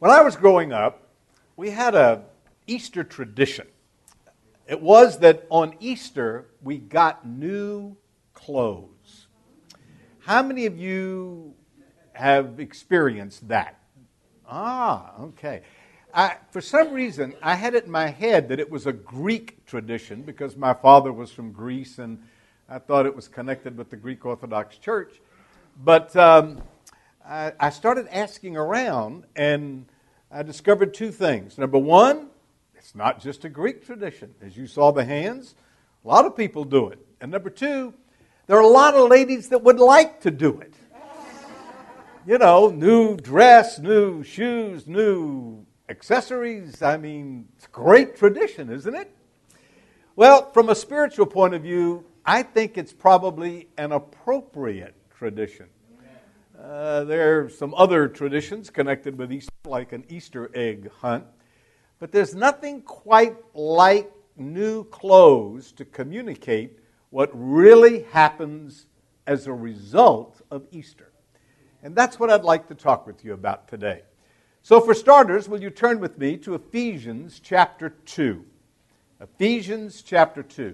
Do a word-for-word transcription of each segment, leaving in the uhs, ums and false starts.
When I was growing up, we had a Easter tradition. It was that on Easter, we got new clothes. How many of you have experienced that? Ah, okay. I, for some reason, I had it in my head that it was a Greek tradition because my father was from Greece and I thought it was connected with the Greek Orthodox Church. But um, I, I started asking around and I discovered two things. Number one, it's not just a Greek tradition. As you saw the hands, a lot of people do it. And number two, there are a lot of ladies that would like to do it. You know, new dress, new shoes, new accessories. I mean, it's a great tradition, isn't it? Well, from a spiritual point of view, I think it's probably an appropriate tradition. Uh, there are some other traditions connected with Easter, like an Easter egg hunt. But there's nothing quite like new clothes to communicate what really happens as a result of Easter. And that's what I'd like to talk with you about today. So for starters, will you turn with me to Ephesians chapter two? Ephesians chapter two.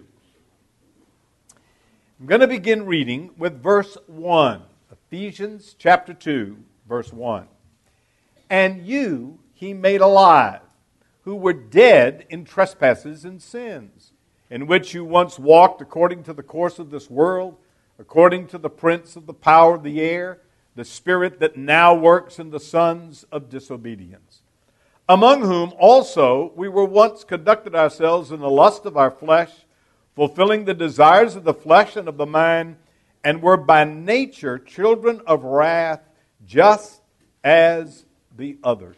I'm going to begin reading with verse one. Ephesians chapter two, verse one. And you he made alive, who were dead in trespasses and sins, in which you once walked according to the course of this world, according to the prince of the power of the air, the spirit that now works in the sons of disobedience, among whom also we were once conducted ourselves in the lust of our flesh, fulfilling the desires of the flesh and of the mind, and were by nature children of wrath, just as the others.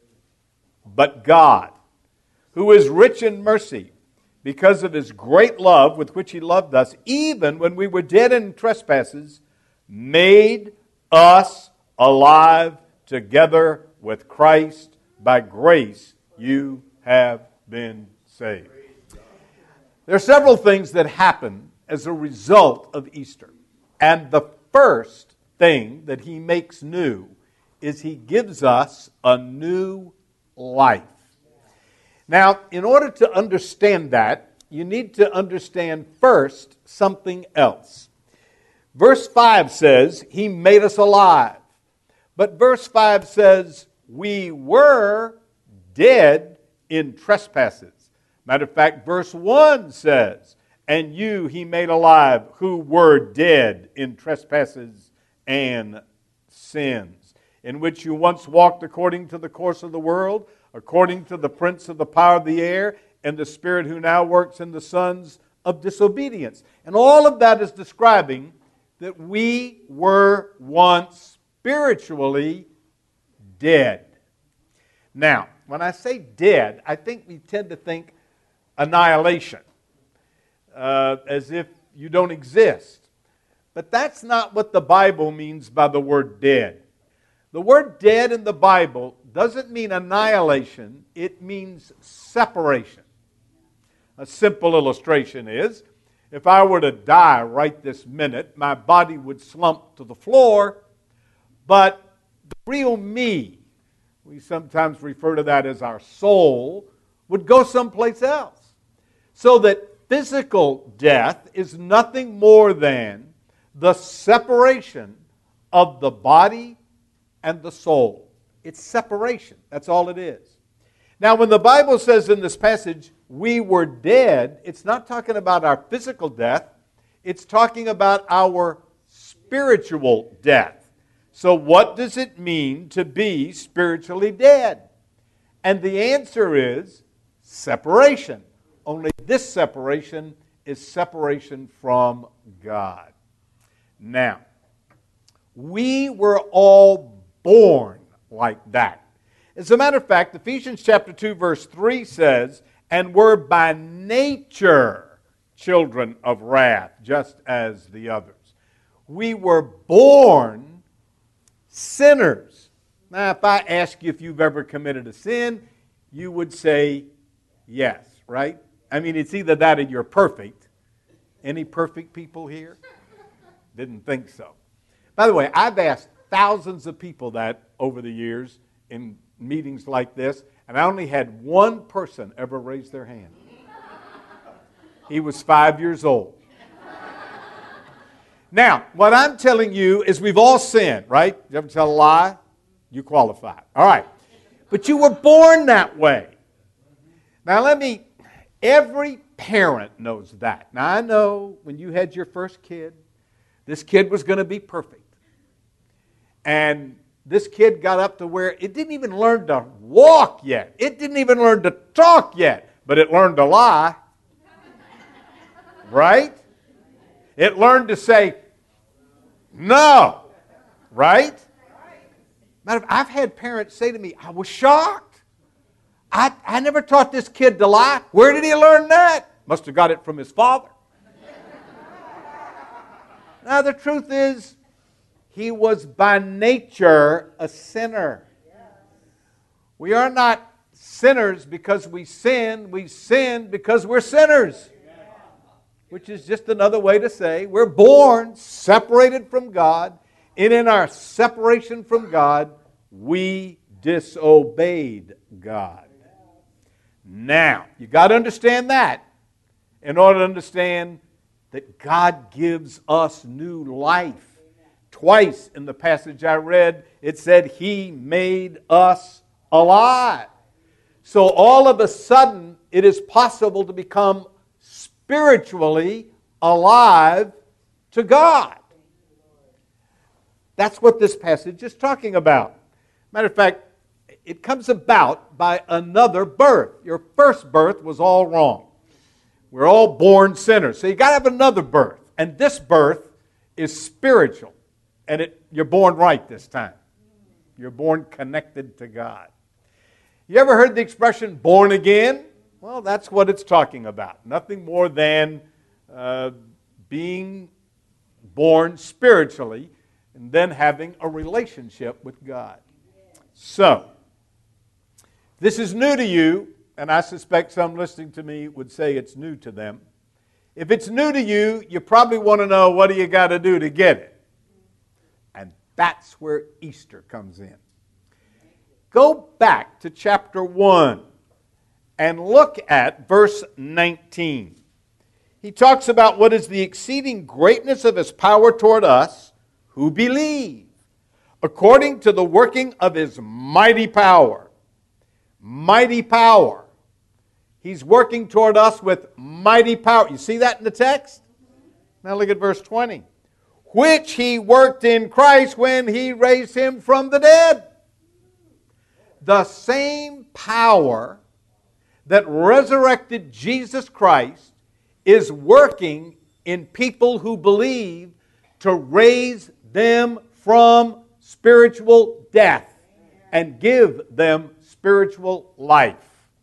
But God, who is rich in mercy, because of his great love with which he loved us, even when we were dead in trespasses, made us alive together with Christ. By grace you have been saved. There are several things that happen as a result of Easter. And the first thing that he makes new is he gives us a new life. Now, in order to understand that, you need to understand first something else. Verse five says, he made us alive. But verse five says, we were dead in trespasses. Matter of fact, verse one says, and you he made alive who were dead in trespasses and sins, in which you once walked according to the course of the world, according to the prince of the power of the air, and the spirit who now works in the sons of disobedience. And all of that is describing that we were once spiritually dead. Now, when I say dead, I think we tend to think annihilation, uh, as if you don't exist. But that's not what the Bible means by the word dead. The word dead in the Bible doesn't mean annihilation, it means separation. A simple illustration is, if I were to die right this minute, my body would slump to the floor, but the real me, we sometimes refer to that as our soul, would go someplace else. So that physical death is nothing more than the separation of the body and the soul. It's separation. That's all it is. Now, when the Bible says in this passage, we were dead, it's not talking about our physical death. It's talking about our spiritual death. So what does it mean to be spiritually dead? And the answer is separation. Only this separation is separation from God. Now, we were all born like that. As a matter of fact, Ephesians chapter two, verse three says, and were by nature children of wrath, just as the others. We were born sinners. Now, if I ask you if you've ever committed a sin, you would say yes, right? I mean, it's either that or you're perfect. Any perfect people here? Didn't think so. By the way, I've asked thousands of people that over the years in meetings like this, and I only had one person ever raise their hand. He was five years old. Now, what I'm telling you is we've all sinned, right? You ever tell a lie? You qualify. All right. But you were born that way. Now, let me, every parent knows that. Now, I know when you had your first kid, this kid was going to be perfect. And this kid got up to where it didn't even learn to walk yet. It didn't even learn to talk yet, but it learned to lie. Right? It learned to say, no. Right? Matter of fact, I've had parents say to me, I was shocked. I, I never taught this kid to lie. Where did he learn that? Must have got it from his father. Now, the truth is, he was by nature a sinner. We are not sinners because we sin. We sin because we're sinners. Which is just another way to say we're born separated from God. And in our separation from God, we disobeyed God. Now, you got to understand that in order to understand that God gives us new life. Twice in the passage I read, it said He made us alive. So all of a sudden, it is possible to become spiritually alive to God. That's what this passage is talking about. Matter of fact, it comes about by another birth. Your first birth was all wrong. We're all born sinners. So you got to have another birth. And this birth is spiritual. And it, you're born right this time. You're born connected to God. You ever heard the expression born again? Well, that's what it's talking about. Nothing more than uh, being born spiritually and then having a relationship with God. So, this is new to you, and I suspect some listening to me would say it's new to them. If it's new to you, you probably want to know, what do you got to do to get it? And that's where Easter comes in. Go back to chapter one and look at verse nineteen. He talks about what is the exceeding greatness of His power toward us who believe, according to the working of His mighty power. Mighty power. He's working toward us with mighty power. You see that in the text? Now look at verse twenty. Which He worked in Christ when He raised Him from the dead. The same power that resurrected Jesus Christ is working in people who believe to raise them from spiritual death and give them spiritual life.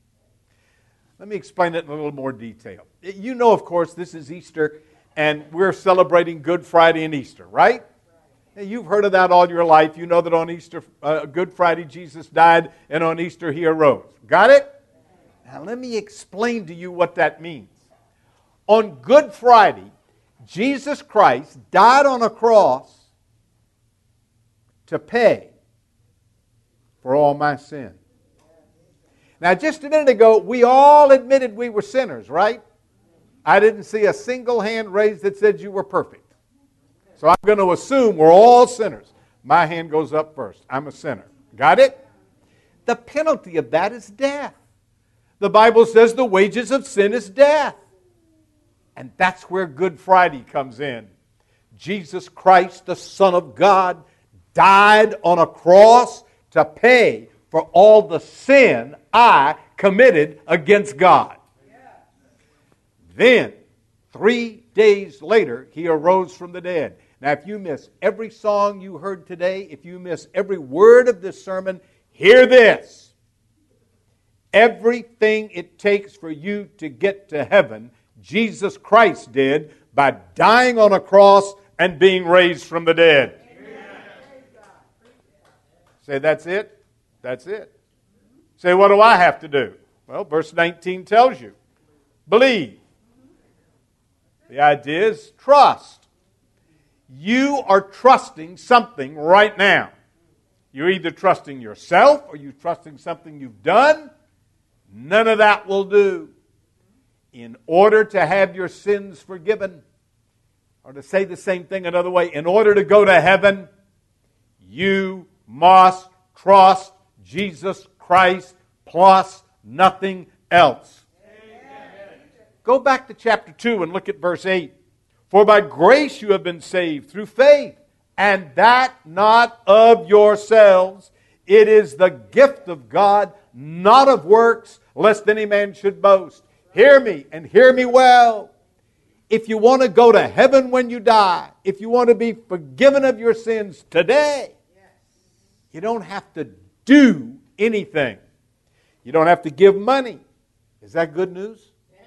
Let me explain it in a little more detail. You know, of course, this is Easter, and we're celebrating Good Friday and Easter, right? You've heard of that all your life. You know that on Easter, uh, Good Friday, Jesus died, and on Easter, He arose. Got it? Now, let me explain to you what that means. On Good Friday, Jesus Christ died on a cross to pay for all my sin. Now, just a minute ago, we all admitted we were sinners, right? I didn't see a single hand raised that said you were perfect. So I'm going to assume we're all sinners. My hand goes up first. I'm a sinner. Got it? The penalty of that is death. The Bible says the wages of sin is death. And that's where Good Friday comes in. Jesus Christ, the Son of God, died on a cross to pay for all the sin I committed against God. Then, three days later, He arose from the dead. Now, if you miss every song you heard today, if you miss every word of this sermon, hear this. Everything it takes for you to get to heaven, Jesus Christ did by dying on a cross and being raised from the dead. Amen. Say, that's it? That's it. Say, what do I have to do? Well, verse nineteen tells you. Believe. The idea is trust. You are trusting something right now. You're either trusting yourself or you're trusting something you've done. None of that will do. In order to have your sins forgiven, or to say the same thing another way, in order to go to heaven, you must trust Jesus Christ plus nothing else. Amen. Go back to chapter two and look at verse eight. For by grace you have been saved through faith, and that not of yourselves. It is the gift of God, not of works, lest any man should boast. Hear me, and hear me well. If you want to go to heaven when you die, if you want to be forgiven of your sins today, you don't have to do anything. You don't have to give money. Is that good news?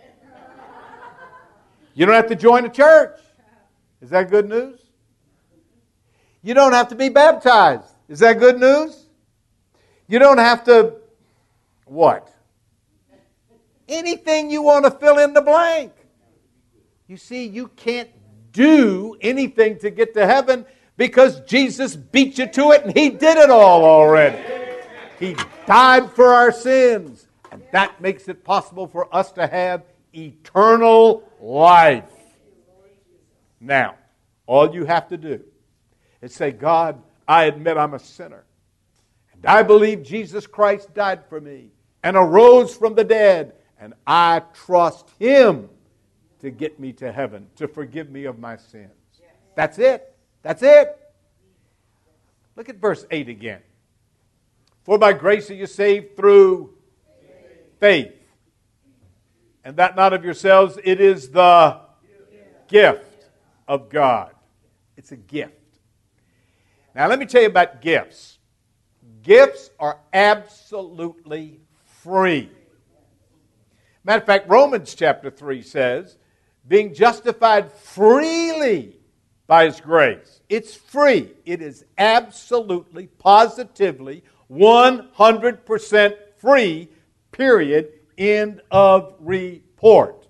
You don't have to join a church. Is that good news? You don't have to be baptized. Is that good news? You don't have to, what? Anything you want to fill in the blank. You see, you can't do anything to get to heaven because Jesus beat you to it and He did it all already. He died for our sins. And that makes it possible for us to have eternal life. Now, all you have to do is say, God, I admit I'm a sinner. And I believe Jesus Christ died for me and arose from the dead. And I trust Him to get me to heaven, to forgive me of my sins. That's it. That's it. Look at verse eight again. For by grace are you saved through faith. And that not of yourselves, it is the gift of God. It's a gift. Now let me tell you about gifts. Gifts are absolutely free. Matter of fact, Romans chapter three says, being justified freely by His grace. It's free. It is absolutely, positively, one hundred percent free, period, end of report.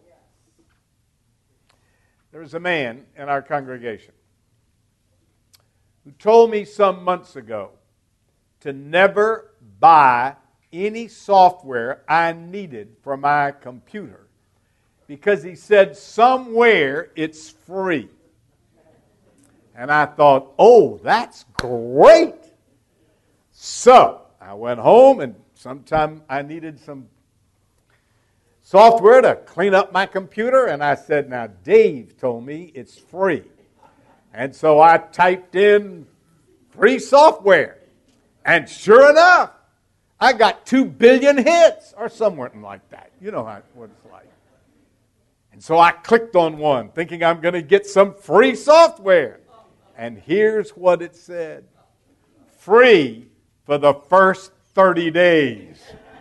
There was a man in our congregation who told me some months ago to never buy any software I needed for my computer because he said somewhere it's free. And I thought, oh, that's great. So I went home and sometime I needed some software to clean up my computer, and I said, now Dave told me it's free. And so I typed in free software. And sure enough, I got two billion hits or something like that. You know how, what it's like. And so I clicked on one thinking I'm going to get some free software. And here's what it said. Free for the first thirty days.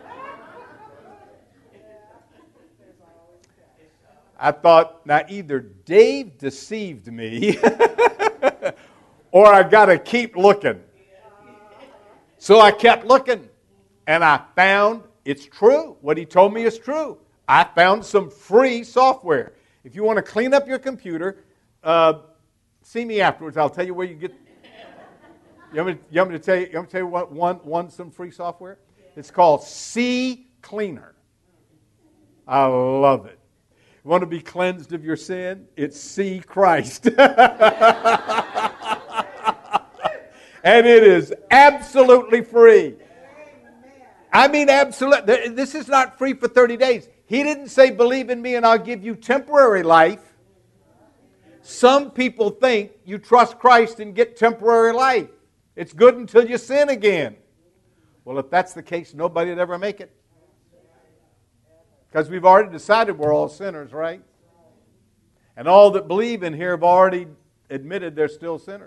I thought, now either Dave deceived me or I got to keep looking. So I kept looking and I found it's true. What he told me is true. I found some free software. If you want to clean up your computer, uh, see me afterwards. I'll tell you where you get. You want me, you want me to tell you? You want me to tell you what one one some free software? It's called C Cleaner. I love it. You want to be cleansed of your sin? It's See Christ. And it is absolutely free. I mean, absolutely. This is not free for thirty days. He didn't say, believe in me and I'll give you temporary life. Some people think you trust Christ and get temporary life. It's good until you sin again. Well, if that's the case, nobody would ever make it. Because we've already decided we're all sinners, right? And all that believe in here have already admitted they're still sinners.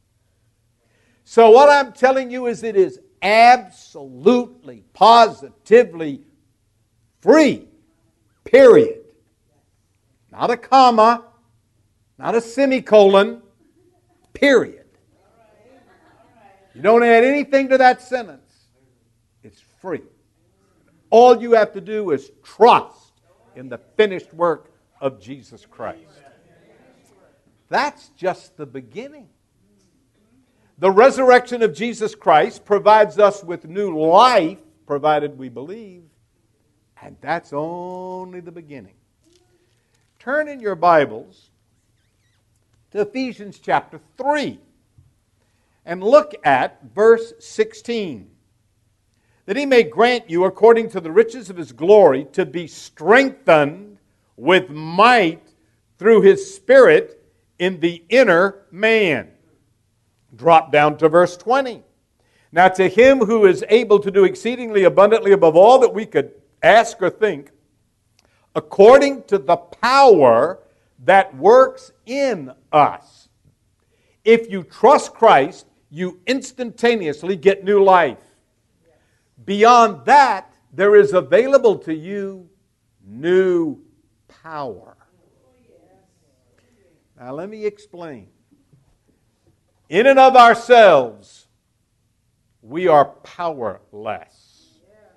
So what I'm telling you is it is absolutely, positively free. Period. Not a comma, not a semicolon, period. You don't add anything to that sentence. It's free. All you have to do is trust in the finished work of Jesus Christ. That's just the beginning. The resurrection of Jesus Christ provides us with new life, provided we believe, and that's only the beginning. Turn in your Bibles to Ephesians chapter three and look at verse sixteen. That he may grant you, according to the riches of his glory, to be strengthened with might through his Spirit in the inner man. Drop down to verse twenty. Now to him who is able to do exceedingly abundantly above all that we could ask or think, according to the power that works in us. If you trust Christ, you instantaneously get new life. Beyond that, there is available to you new power. Now let me explain. In and of ourselves, we are powerless.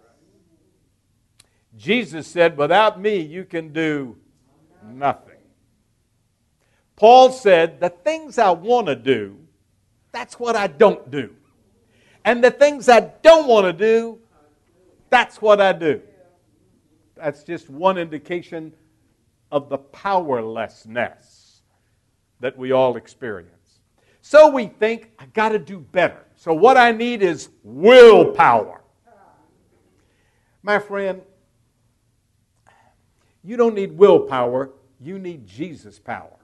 Jesus said, without me, you can do nothing. Paul said, the things I want to do, that's what I don't do. And the things I don't want to do, that's what I do. That's just one indication of the powerlessness that we all experience. So we think, I got to do better. So what I need is willpower. My friend, you don't need willpower, you need Jesus' power.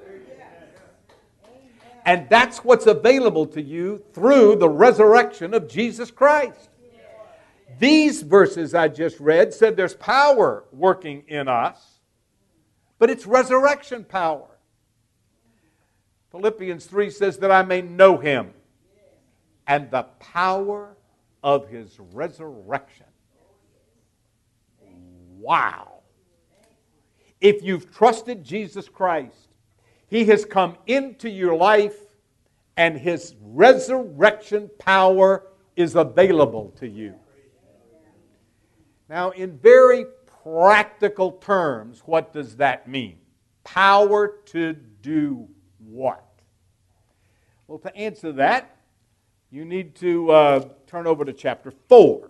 And that's what's available to you through the resurrection of Jesus Christ. These verses I just read said there's power working in us, but it's resurrection power. Philippians three says that I may know him and the power of his resurrection. Wow. If you've trusted Jesus Christ, he has come into your life and his resurrection power is available to you. Now, in very practical terms, what does that mean? Power to do what? Well, to answer that, you need to uh, turn over to chapter four.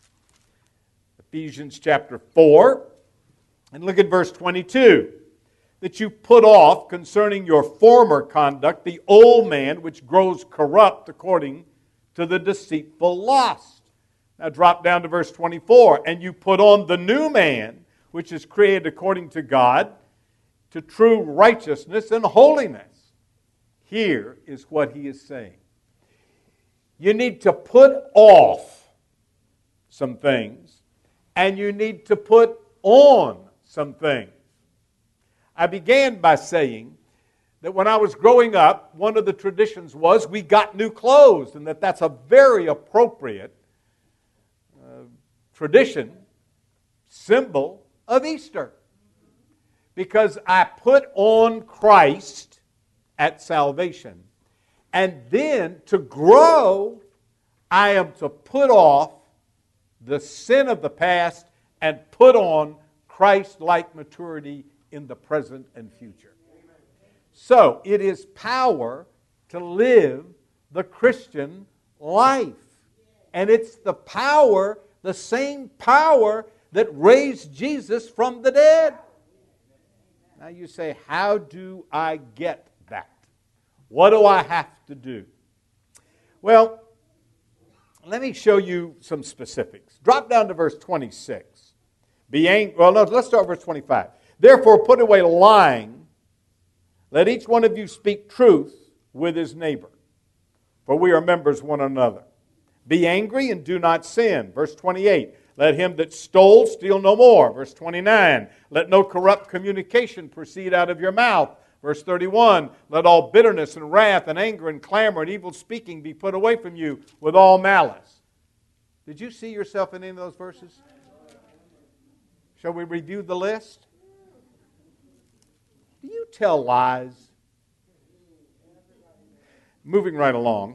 Ephesians chapter four, and look at verse twenty-two. That you put off concerning your former conduct the old man which grows corrupt according to the deceitful lust. Now drop down to verse twenty-four. And you put on the new man which is created according to God to true righteousness and holiness. Here is what he is saying. You need to put off some things and you need to put on some things. I began by saying that when I was growing up, one of the traditions was we got new clothes, and that that's a very appropriate uh, tradition, symbol of Easter. Because I put on Christ at salvation. And then to grow, I am to put off the sin of the past and put on Christ-like maturity in the present and future. So it is power to live the Christian life. And it's the power, the same power that raised Jesus from the dead. Now you say, how do I get that? What do I have to do? Well, let me show you some specifics. Drop down to verse twenty-six. Be angry. Well, no, let's start with verse twenty-five. Therefore, put away lying. Let each one of you speak truth with his neighbor, for we are members one another. Be angry and do not sin. Verse twenty-eight. Let him that stole steal no more. Verse twenty-nine. Let no corrupt communication proceed out of your mouth. Verse thirty-one. Let all bitterness and wrath and anger and clamor and evil speaking be put away from you with all malice. Did you see yourself in any of those verses? Shall we review the list? Do you tell lies? Moving right along.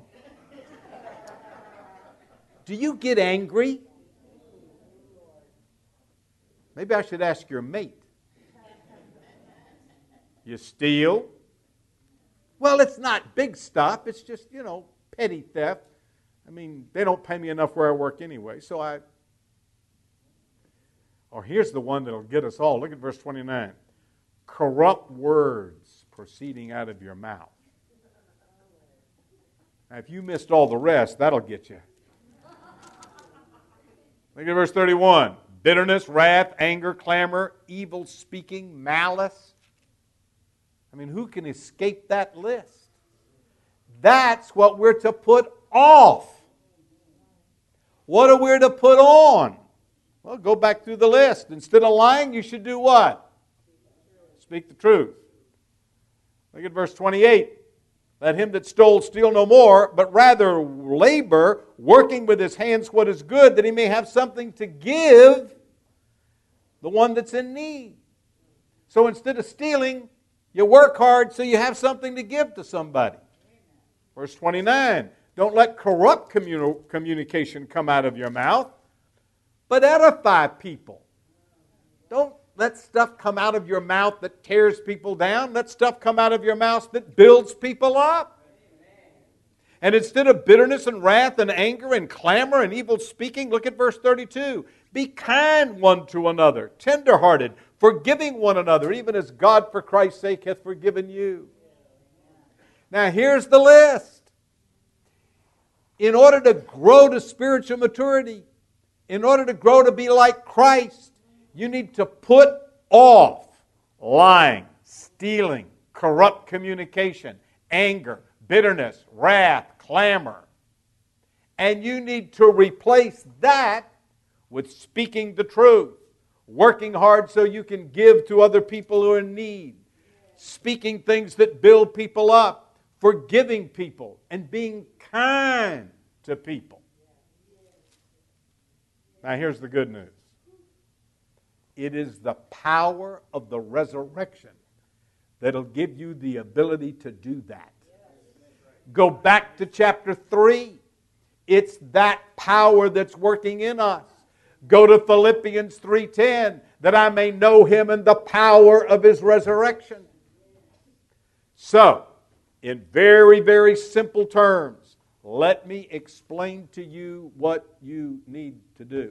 Do you get angry? Maybe I should ask your mate. You steal? Well, it's not big stuff. It's just, you know, petty theft. I mean, they don't pay me enough where I work anyway, so I... Or here's the one that'll get us all. Look at verse twenty-nine. Corrupt words proceeding out of your mouth. Now, if you missed all the rest, that'll get you. Look at verse thirty-one. Bitterness, wrath, anger, clamor, evil speaking, malice. I mean, who can escape that list? That's what we're to put off. What are we to put on? Well, go back through the list. Instead of lying, you should do what? Speak the truth. Look at verse twenty-eight. Let him that stole steal no more, but rather labor, working with his hands what is good, that he may have something to give the one that's in need. So instead of stealing, you work hard so you have something to give to somebody. Verse twenty-nine. Don't let corrupt communi- communication come out of your mouth, but edify people. Don't let stuff come out of your mouth that tears people down. Let stuff come out of your mouth that builds people up. And instead of bitterness and wrath and anger and clamor and evil speaking, look at verse thirty-two. Be kind one to another, tenderhearted, forgiving one another, even as God for Christ's sake hath forgiven you. Now here's the list. In order to grow to spiritual maturity, in order to grow to be like Christ, you need to put off lying, stealing, corrupt communication, anger, bitterness, wrath, clamor. And you need to replace that with speaking the truth, working hard so you can give to other people who are in need, speaking things that build people up, forgiving people, and being kind to people. Now here's the good news. It is the power of the resurrection that'll give you the ability to do that. Go back to chapter three. It's that power that's working in us. Go to Philippians three ten, that I may know Him and the power of His resurrection. So, in very, very simple terms, let me explain to you what you need to do.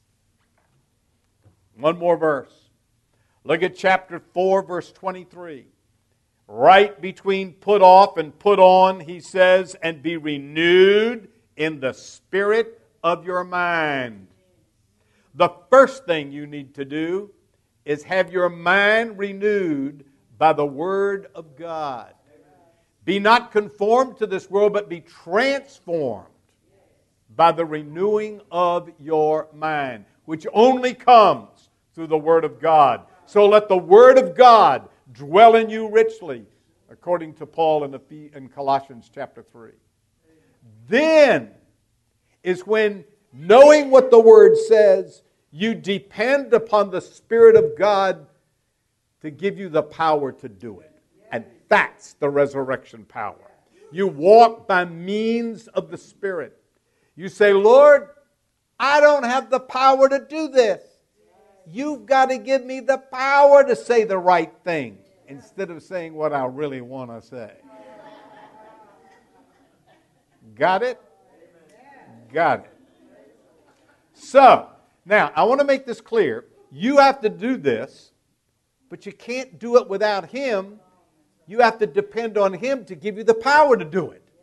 One more verse. Look at chapter four, verse twenty-three. Right between put off and put on, he says, and be renewed in the spirit of your mind. The first thing you need to do is have your mind renewed by the Word of God. Be not conformed to this world, but be transformed by the renewing of your mind, which only comes through the Word of God. So let the Word of God dwell in you richly, according to Paul in, the, in Colossians chapter three. Then is when, knowing what the Word says, you depend upon the Spirit of God to give you the power to do it. And that's the resurrection power. You walk by means of the Spirit. You say, Lord, I don't have the power to do this. You've got to give me the power to say the right thing instead of saying what I really want to say. Got it? Got it. So, now, I want to make this clear. You have to do this, but you can't do it without Him. You have to depend on Him to give you the power to do it.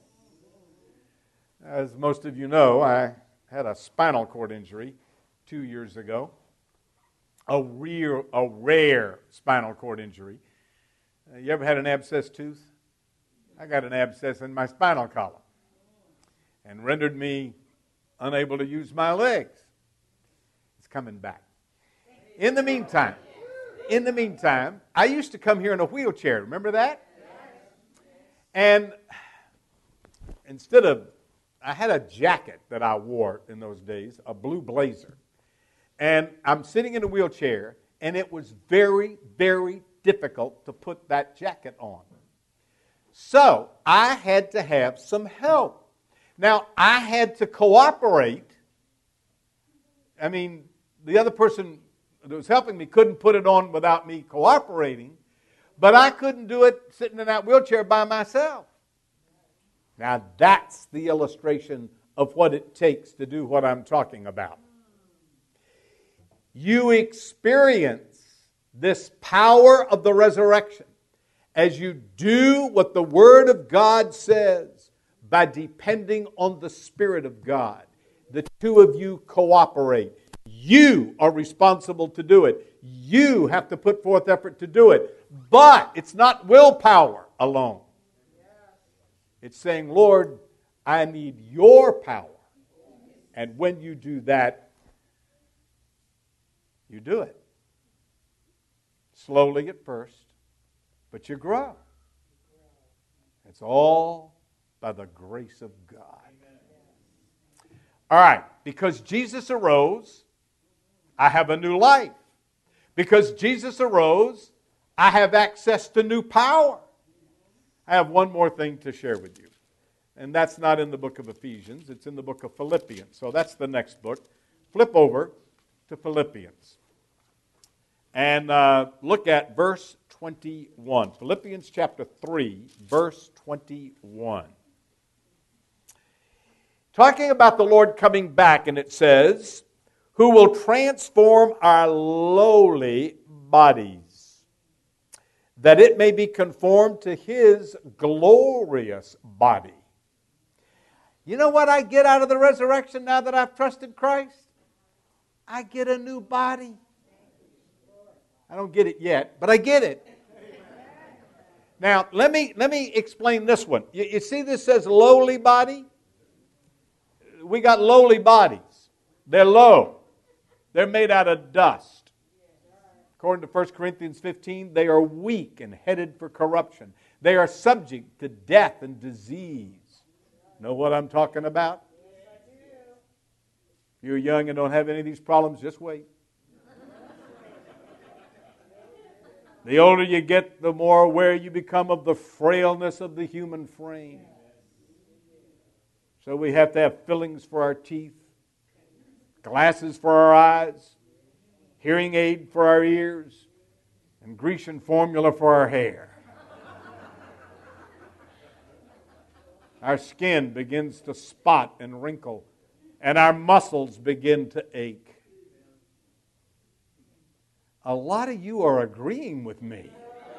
As most of you know, I had a spinal cord injury two years ago. A real, a rare spinal cord injury. Uh, you ever had an abscessed tooth? I got an abscess in my spinal column and rendered me unable to use my legs. It's coming back. In the meantime, in the meantime, I used to come here in a wheelchair. Remember that? And instead of, I had a jacket that I wore in those days, a blue blazer. And I'm sitting in a wheelchair, and it was very, very difficult to put that jacket on. So I had to have some help. Now, I had to cooperate. I mean, the other person that was helping me couldn't put it on without me cooperating, but I couldn't do it sitting in that wheelchair by myself. Now that's the illustration of what it takes to do what I'm talking about. You experience this power of the resurrection as you do what the Word of God says by depending on the Spirit of God. The two of you cooperate. You are responsible to do it. You have to put forth effort to do it. But it's not willpower alone. It's saying, Lord, I need your power. And when you do that, you do it. Slowly at first, but you grow. It's all by the grace of God. All right, because Jesus arose, I have a new life. Because Jesus arose, I have access to new power. I have one more thing to share with you. And that's not in the book of Ephesians. It's in the book of Philippians. So that's the next book. Flip over to Philippians. And uh, look at verse twenty-one. Philippians chapter three, verse twenty-one. Talking about the Lord coming back, and it says, who will transform our lowly bodies, that it may be conformed to His glorious body. You know what I get out of the resurrection now that I've trusted Christ? I get a new body. I don't get it yet, but I get it. Now, let me, let me explain this one. You, you see this says lowly body? We got lowly bodies. They're low. They're made out of dust. According to First Corinthians fifteen, they are weak and headed for corruption. They are subject to death and disease. Know what I'm talking about? If you're young and don't have any of these problems, just wait. The older you get, the more aware you become of the frailness of the human frame. So we have to have fillings for our teeth, glasses for our eyes, hearing aid for our ears, and Grecian formula for our hair. Our skin begins to spot and wrinkle, and our muscles begin to ache. A lot of you are agreeing with me.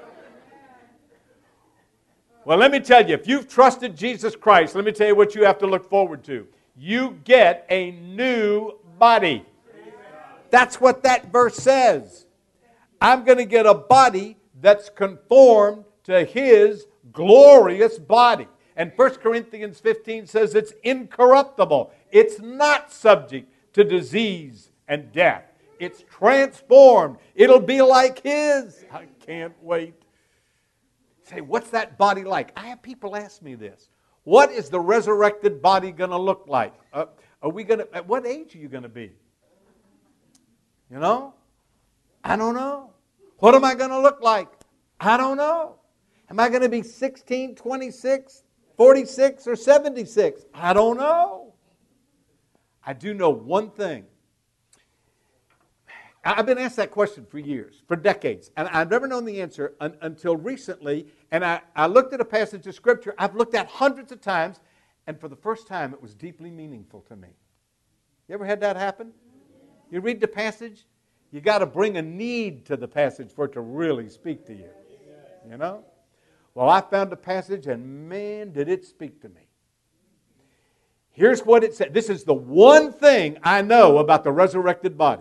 Well, let me tell you, if you've trusted Jesus Christ, let me tell you what you have to look forward to. You get a new body. That's what that verse says. I'm going to get a body that's conformed to His glorious body. And First Corinthians fifteen says it's incorruptible. It's not subject to disease and death. It's transformed. It'll be like His. I can't wait. Say, what's that body like? I have people ask me this. What is the resurrected body going to look like? Uh, are we going to? At what age are you going to be? You know? I don't know. What am I going to look like? I don't know. Am I going to be sixteen, twenty-six, forty-six, or seventy-six? I don't know. I do know one thing. I've been asked that question for years, for decades, and I've never known the answer un- until recently, and I, I looked at a passage of Scripture I've looked at hundreds of times, and for the first time it was deeply meaningful to me. You ever had that happen? You read the passage, you got to bring a need to the passage for it to really speak to you. You know? Well, I found a passage, and man, did it speak to me. Here's what it said. This is the one thing I know about the resurrected body.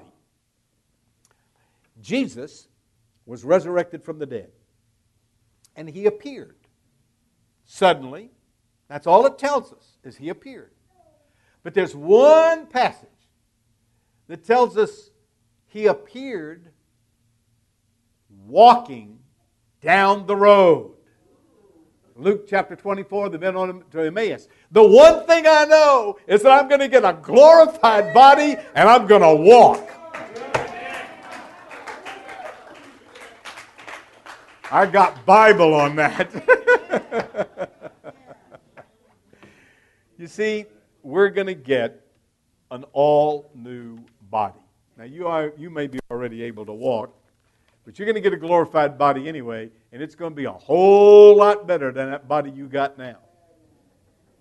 Jesus was resurrected from the dead. And He appeared. Suddenly. That's all it tells us, is He appeared. But there's one passage that tells us He appeared walking down the road. Luke chapter twenty-four, the men on to Emmaus. The one thing I know is that I'm going to get a glorified body and I'm going to walk. I got Bible on that. You see, we're going to get an all-new body. Now, you are you may be already able to walk, but you're going to get a glorified body anyway, and it's going to be a whole lot better than that body you got now.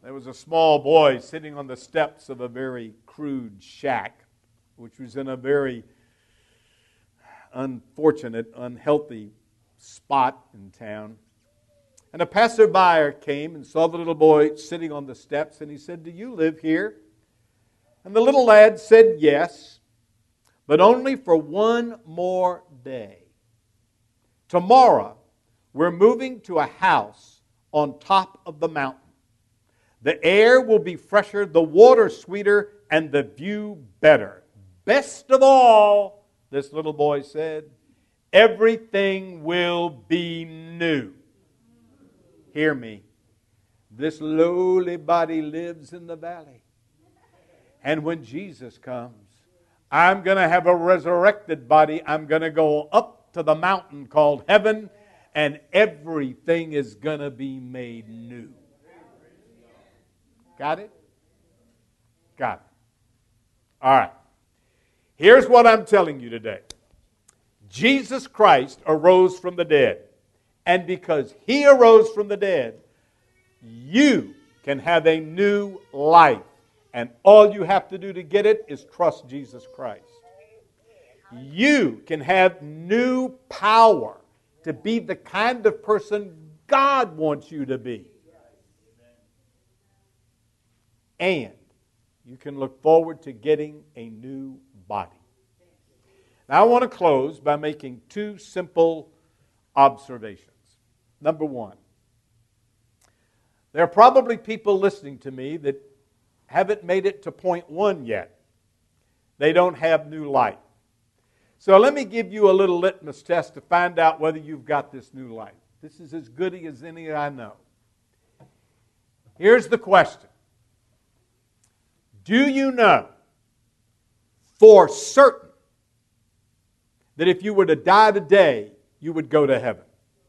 There was a small boy sitting on the steps of a very crude shack, which was in a very unfortunate, unhealthy spot in town. And a passerby came and saw the little boy sitting on the steps, and he said, "Do you live here?" And the little lad said, "Yes, but only for one more day. Tomorrow, we're moving to a house on top of the mountain. The air will be fresher, the water sweeter, and the view better. Best of all," this little boy said, "everything will be new." Hear me. This lowly body lives in the valley. And when Jesus comes, I'm going to have a resurrected body. I'm going to go up to the mountain called heaven, and everything is going to be made new. Got it? Got it. All right. Here's what I'm telling you today. Jesus Christ arose from the dead. And because He arose from the dead, you can have a new life. And all you have to do to get it is trust Jesus Christ. You can have new power to be the kind of person God wants you to be. And you can look forward to getting a new body. Now, I want to close by making two simple observations. Number one, there are probably people listening to me that haven't made it to point one yet. They don't have new life. So let me give you a little litmus test to find out whether you've got this new life. This is as good as any I know. Here's the question. Do you know for certain that if you were to die today, you would go to heaven?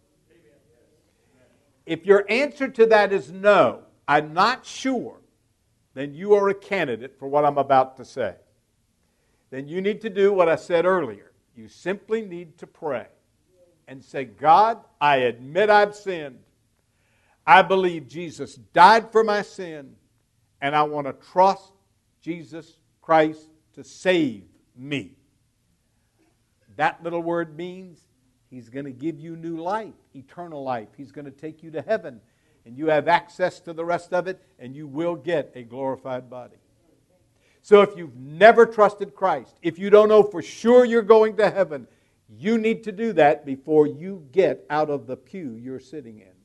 If your answer to that is no, I'm not sure, then you are a candidate for what I'm about to say. Then you need to do what I said earlier. You simply need to pray and say, "God, I admit I've sinned. I believe Jesus died for my sin, and I want to trust Jesus Christ to save me." That little word means He's going to give you new life, eternal life. He's going to take you to heaven, and you have access to the rest of it, and you will get a glorified body. So if you've never trusted Christ, if you don't know for sure you're going to heaven, you need to do that before you get out of the pew you're sitting in.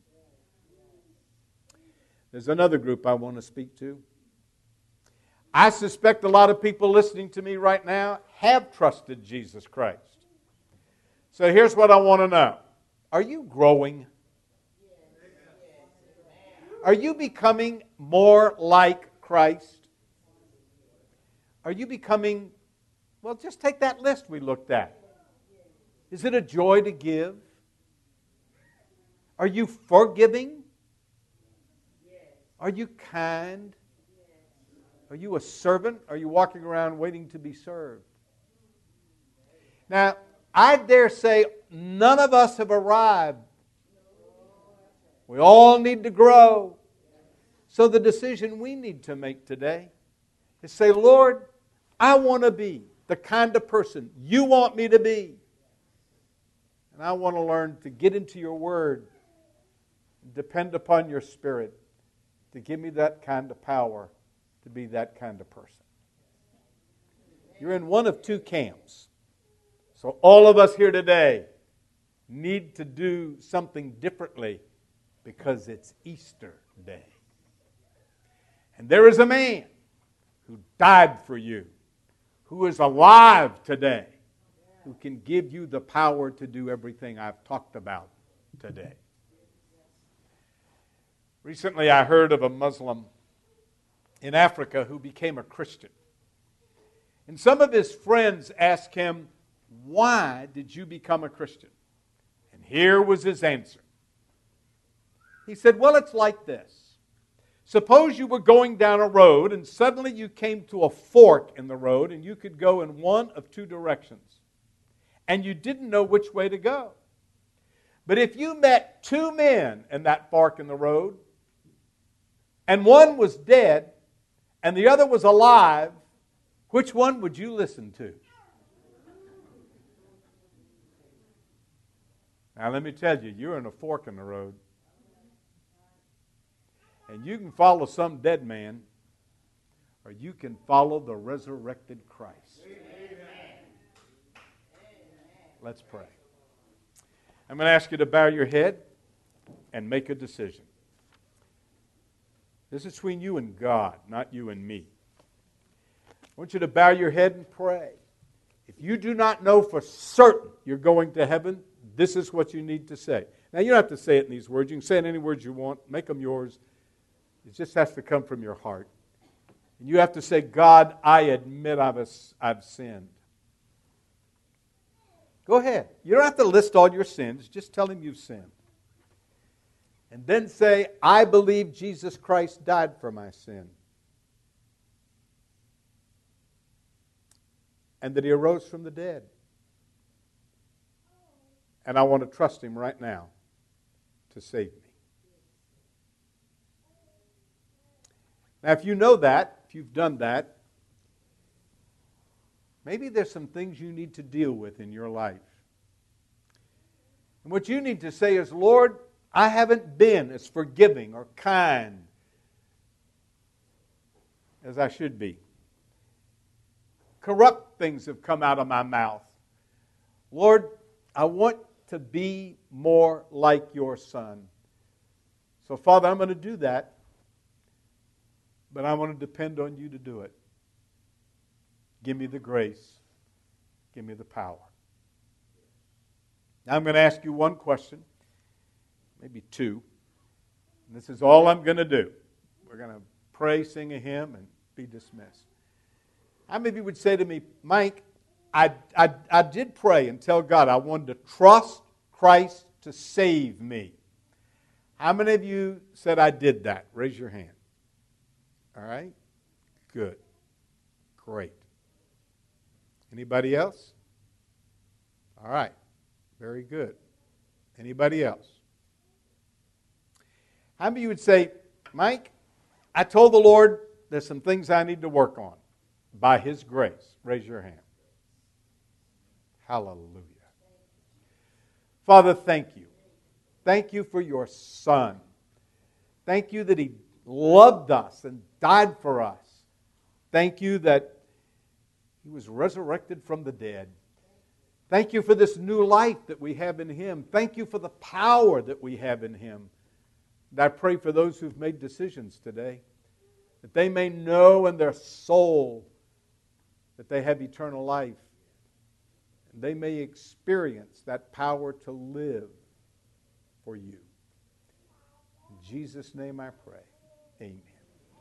There's another group I want to speak to. I suspect a lot of people listening to me right now have trusted Jesus Christ. So here's what I want to know. Are you growing? Are you becoming more like Christ? Are you becoming, well, just take that list we looked at. Is it a joy to give? Are you forgiving? Are you kind? Are you a servant? Are you walking around waiting to be served? Now, I dare say none of us have arrived. We all need to grow. So the decision we need to make today is say, "Lord, I want to be the kind of person you want me to be. And I want to learn to get into your word and depend upon your Spirit to give me that kind of power to be that kind of person." You're in one of two camps. So all of us here today need to do something differently because it's Easter Day. And there is a man who died for you, who is alive today, who can give you the power to do everything I've talked about today. Recently I heard of a Muslim in Africa who became a Christian. And some of his friends asked him, "Why did you become a Christian?" And here was his answer. He said, "Well, it's like this. Suppose you were going down a road and suddenly you came to a fork in the road and you could go in one of two directions. And you didn't know which way to go. But if you met two men in that fork in the road and one was dead, and the other was alive, which one would you listen to? Now let me tell you, you're in a fork in the road. And you can follow some dead man, or you can follow the resurrected Christ. Let's pray. I'm going to ask you to bow your head and make a decision. This is between you and God, not you and me. I want you to bow your head and pray. If you do not know for certain you're going to heaven, this is what you need to say. Now, you don't have to say it in these words. You can say it in any words you want. Make them yours. It just has to come from your heart. And you have to say, God, I admit I've, I've sinned. Go ahead. You don't have to list all your sins. Just tell him you've sinned. And then say, I believe Jesus Christ died for my sin. And that he arose from the dead. And I want to trust him right now to save me. Now, if you know that, if you've done that, maybe there's some things you need to deal with in your life. And what you need to say is, Lord, I haven't been as forgiving or kind as I should be. Corrupt things have come out of my mouth. Lord, I want to be more like your Son. So, Father, I'm going to do that, but I want to depend on you to do it. Give me the grace. Give me the power. Now I'm going to ask you one question, maybe two. And this is all I'm going to do. We're going to pray, sing a hymn, and be dismissed. How many of you would say to me, Mike, I, I, I did pray and tell God I wanted to trust Christ to save me. How many of you said I did that? Raise your hand. All right? Good. Great. Anybody else? All right. Very good. Anybody else? How many of you would say, Mike, I told the Lord there's some things I need to work on by His grace? Raise your hand. Hallelujah. Father, thank you. Thank you for your Son. Thank you that He loved us and died for us. Thank you that He was resurrected from the dead. Thank you for this new life that we have in Him. Thank you for the power that we have in Him. And I pray for those who've made decisions today, that they may know in their soul that they have eternal life. And they may experience that power to live for you. In Jesus' name I pray. Amen.